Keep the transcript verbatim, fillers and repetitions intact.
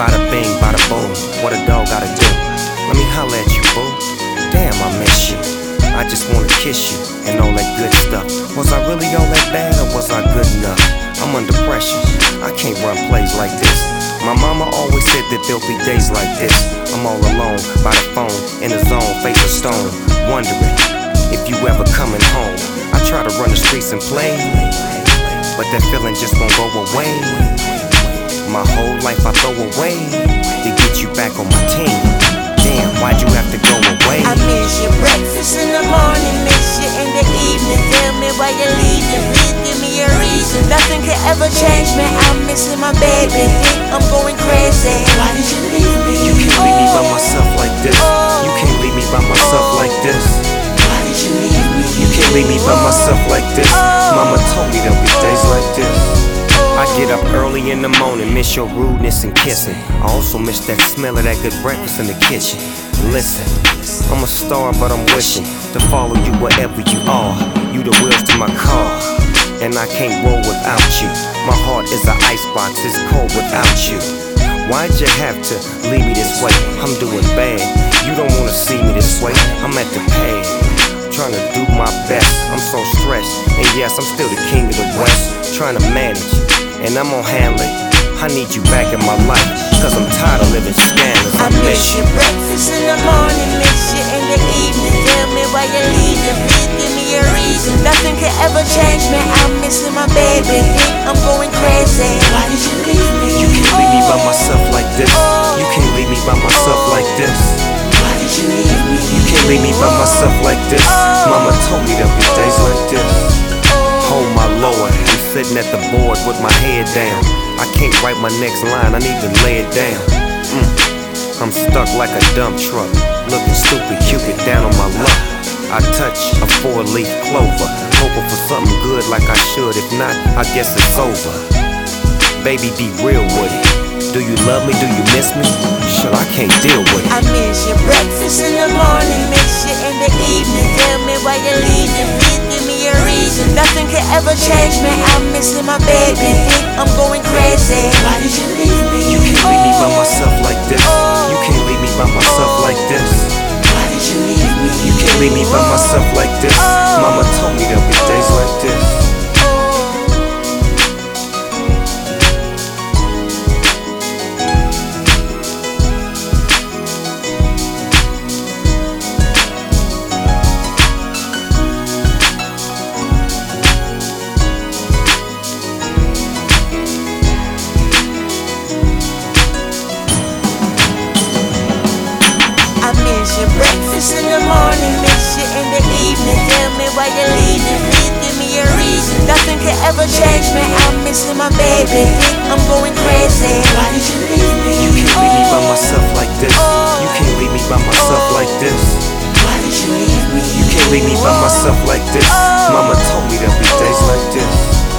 Bada bing, bada boom, what a dog gotta do? Let me holla at you, boo. Damn, I miss you. I just wanna kiss you and all that good stuff. Was I really all that bad or was I good enough? I'm under pressure, I can't run plays like this. My mama always said that there'll be days like this. I'm all alone, by the phone, in the zone, face of stone, wondering if you ever coming home. I try to run the streets and play, but that feeling just won't go away. My whole life I throw away to get you back on my team. Damn, why'd you have to go away? I miss your breakfast in the morning, miss you in the evening. Tell me why you're leaving, please give me a reason. Nothing can ever change me, I'm missing my baby. I'm going crazy. Why did you leave me? You can't leave me by myself like this. You can't leave me by myself like this. Why did you leave me? You can't leave me by myself like this. Mama told me there'll be days like this. I get up early in the morning, miss your rudeness and kissing. I also miss that smell of that good breakfast in the kitchen. Listen, I'm a star, but I'm wishing to follow you wherever you are. You the wheels to my car, and I can't roll without you. My heart is an icebox, it's cold without you. Why'd you have to leave me this way? I'm doing bad, you don't wanna see me this way. I'm at the pad, trying to do my best. I'm so stressed, and yes, I'm still the king of the West. Trying to manage, and I'm gonna handle it. I need you back in my life, cause I'm tired of living scandalous. I miss your breakfast in the morning, miss you in the evening. Tell me why you're leaving, please give me a reason. Nothing can ever change me, I'm missing my baby. I'm going crazy. Why did you leave me? You can't leave me by myself like this. You can't leave me by myself like this. Why did you leave me? You can't leave me by myself like this. Mama told me there'll be days like this. Oh my Lord, I'm sitting at the board with my head down. I can't write my next line, I need to lay it down. mm. I'm stuck like a dump truck, looking stupid, Cupid down on my luck. I touch a four-leaf clover, hoping for something good like I should. If not, I guess it's over. Baby, be real with it. Do you love me? Do you miss me? Sure, I can't deal with it. I miss your breakfast in the morning, miss you in the evening. Tell me why you're leaving, please give me a reason. Nothing can ever change me, I'm missing my baby. I'm going crazy. Why did you leave me? You can't leave me by myself like this. You can't leave me by myself like this. Why did you leave me? You can't leave me by myself like this. Mama told me there'll be days like this. I miss your breakfast in the morning, miss you in the evening. Tell me why you're leaving, please give me a reason. Nothing can ever change me, I'm missing my baby. I'm going crazy. Why did you leave me? You can't leave me by myself like this. You can't leave me by myself like this. Why did you leave me? You can't leave me by myself like this. Mama told me there'll be days like this.